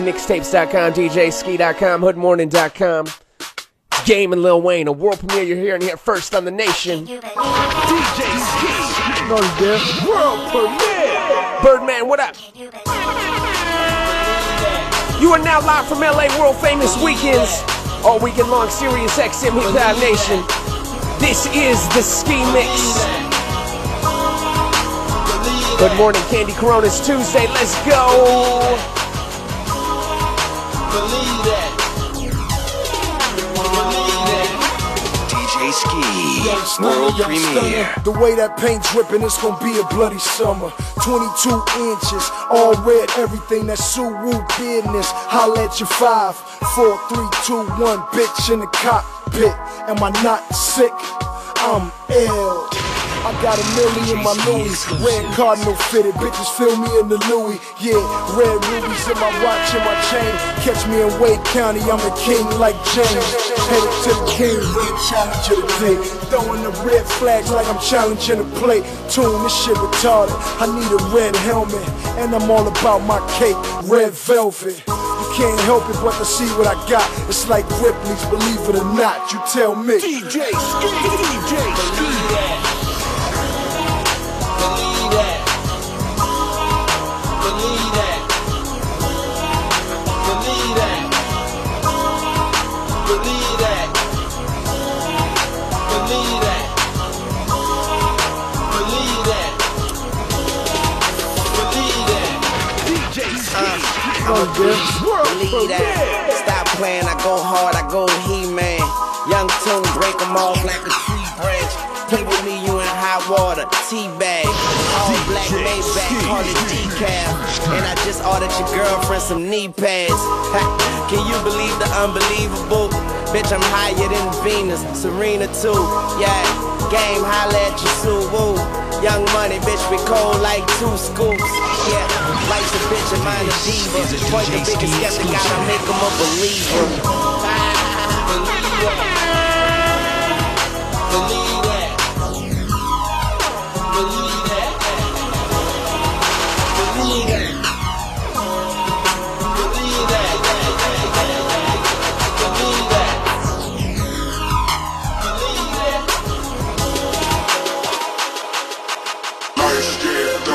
Mixtapes.com, DJSki.com, HoodMorning.com. Game and Lil Wayne, a world premiere you're hearing here first on the nation. DJ Ski, world premiere. Birdman, what up? You are now live from LA, world famous weekends. All weekend long, Sirius XM Hip Hop Nation. This is the Ski Mix. Good morning, Candy Coronas Tuesday. Let's go. Believe that. DJ Ski, world premiere. The way that paint dripping, it's gonna be a bloody summer. 22 inches, all red, everything that's Suwu business. Holla at your 5, 4, 3, 2, 1, bitch in the cockpit. Am I not sick? I'm ill. I got a million in my Louis, red cardinal fitted, bitches fill me in the Louis. Yeah, red rubies in my watch and my chain. Catch me in Wade County, I'm the king like James. Headed to the king, challenge of the day. Throwing the red flags like I'm challenging the play. Tune, this shit retarded, I need a red helmet. And I'm all about my cake, red velvet. You can't help it but to see what I got. It's like Ripley's, believe it or not, you tell me. DJ Ski, DJ Ski. Believe that. Believe that. Believe that. Believe that. Believe that. Believe that. Believe that. DJ Ski. Believe that. Stop playing, I go hard, I go He-Man. Young tune, break them off like a tree branch. Play with me, you in hot water, teabag. All black Maybach, call it decaf. And I just ordered your girlfriend some knee pads. Can you believe the unbelievable? Bitch, I'm higher than Venus, Serena too. Yeah, game, holla at you, Suwu. Young money, bitch, we cold like 2 scoops. Yeah, life's a bitch and mine a diva. Point the biggest skeptic, gotta make him a believer. Believe that.